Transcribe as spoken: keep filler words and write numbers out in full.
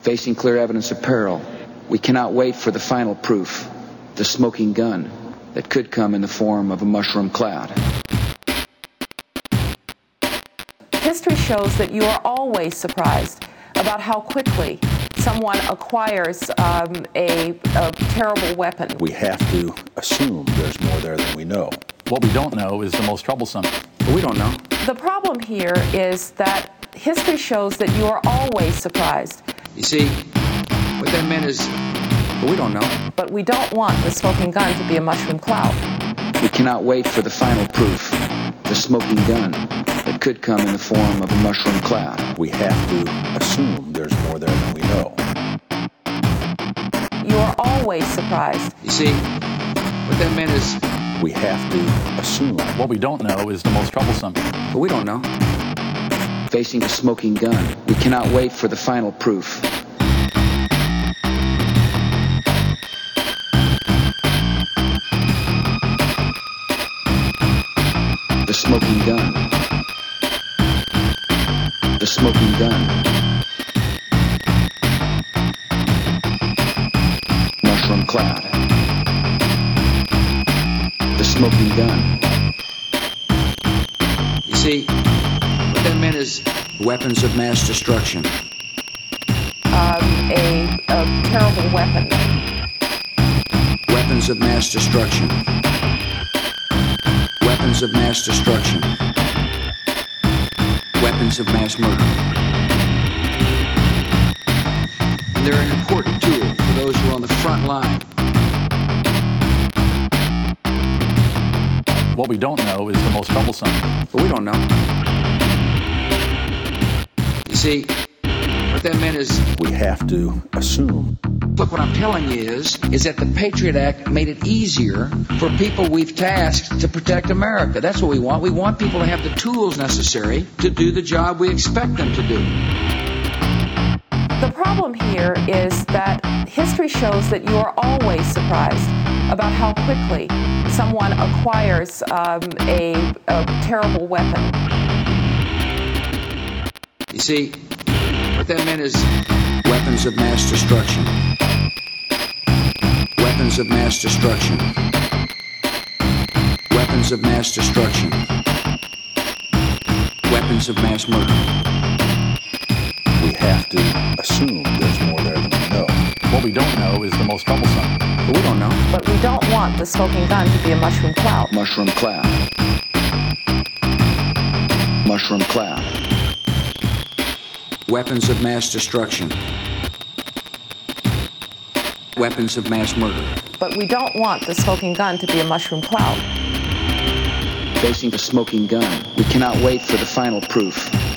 Facing clear evidence of peril, we cannot wait for the final proof, the smoking gun, that could come in the form of a mushroom cloud. History shows that you are always surprised about how quickly someone acquires um, a, a terrible weapon. We have to assume there's more there than we know. What we don't know is the most troublesome. But we don't know. The problem here is that history shows that you are always surprised. You see, what that meant is, but we don't know. But we don't want the smoking gun to be a mushroom cloud. We cannot wait for the final proof, the smoking gun, that could come in the form of a mushroom cloud. We have to assume there's more there than we know. You are always surprised. You see, what that meant is, we have to assume. What we don't know is the most troublesome. but we don't know. Facing a smoking gun, we cannot wait for the final proof. The smoking gun. The smoking gun. Mushroom cloud. The smoking gun. You see, what that meant is weapons of mass destruction. Um, a, a terrible weapon. Weapons of mass destruction. Weapons of mass destruction. Weapons of mass murder. And they're an important tool for those who are on the front line. What we don't know is the most troublesome. But we don't know. You see, what that meant is, We have to assume. look, what I'm telling you is, is that the Patriot Act made it easier for people we've tasked to protect America. That's what we want. We want people to have the tools necessary to do the job we expect them to do. The problem here is that history shows that you are always surprised about how quickly someone acquires um, a, a terrible weapon. You see, what that meant is weapons of mass destruction. Weapons of mass destruction. Weapons of mass destruction. Weapons of mass murder. We have to assume there's more there than we know. What we don't know is the most troublesome. But we don't know. But we don't want the smoking gun to be a mushroom cloud. Mushroom cloud. Mushroom cloud. Weapons of mass destruction. Weapons of mass murder. But we don't want the smoking gun to be a mushroom cloud. Facing the smoking gun, we cannot wait for the final proof.